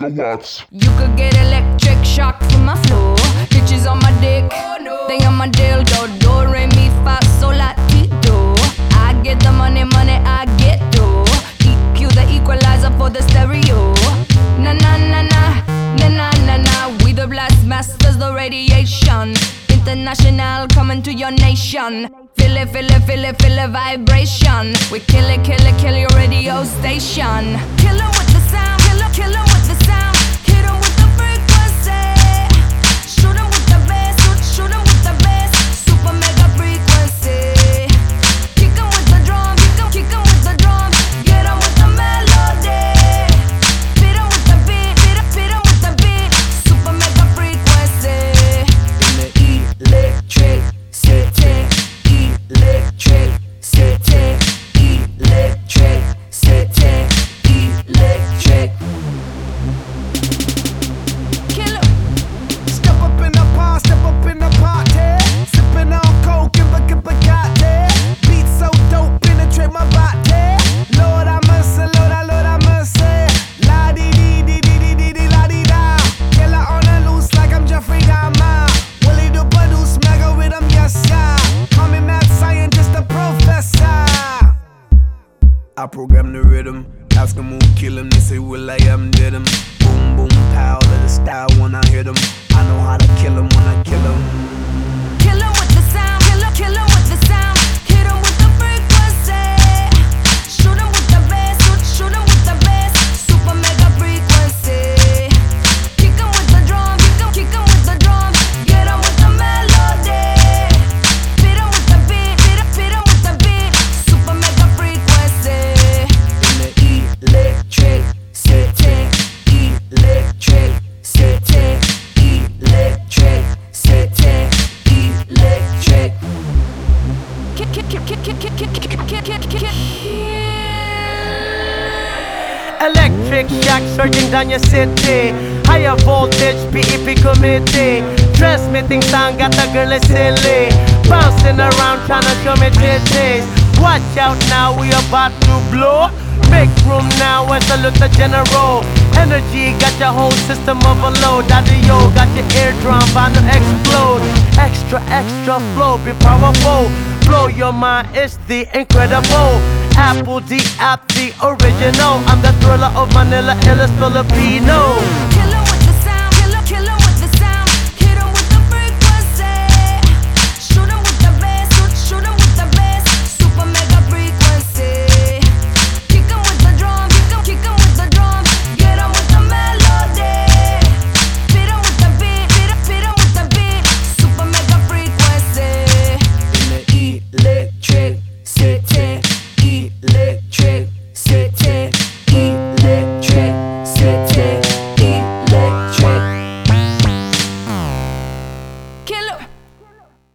kilowatts. You could get electric shock from my flow. Bitches on my dick, they on my dildo. Do, re, mi, fa, sol, la, ti, do. I get the money, I get do. EQ the equalizer for the stereo. Na na na na, na na na na. We the blast masters, the radiation. International coming to your nation. Feel it, feel it, feel it, feel it, vibration. We kill it, kill it, kill your radio station. Kill 'em with the sound, kill 'em with the sound. Hit 'em with the frequency. Shoot 'em with the bass, shoot 'em with the bass. Super mega frequency. Kick 'em with the drum, kick 'em with the drum. Get 'em with the melody. Beat 'em with the beat, beat 'em with the beat. Super mega frequency. In the electric city. Electric city, electric city, electric. Kill 'em. Step up in the park, step up in the party. Sipping on coke and Bugatti. Beat so dope, penetrate my body. Lord I mercy, Lord I mercy. La di di di di di di di la di da. Killer on the loose like I'm Jeffrey Dahmer. Willie the Badoo, mega rhythm, yes sir. Call me mad scientist, the professor. I program the rhythm. Ask them who kill him, they say will I am dead him. Boom boom pow, let the style when I hit him. I know how to kill him when I kill him. Kill 'em with the sound, kill 'em with the sound. Hit 'em with the frequency. Shoot 'em with the bass, shoot 'em with the bass. Super mega frequency. Kick 'em with the drum, kick 'em with the drum. Get 'em with the melody. Beat 'em with the beat, beat 'em with the beat. Super mega frequency. In the electric city, electric city, electric city, electric. Electric shock surging down your city. Higher voltage, PEP committee. Transmitting sound, got the girl is silly. Bouncing around trying to show me titties. Watch out now, we about to blow. Make room now and salute the general. Energy got your whole system overload. Daddy-o got your eardrum bound to explode. Extra, extra flow, be powerful. Blow your mind, it's the incredible. Apple D at the original. I'm the thriller of Manila, illest Filipino.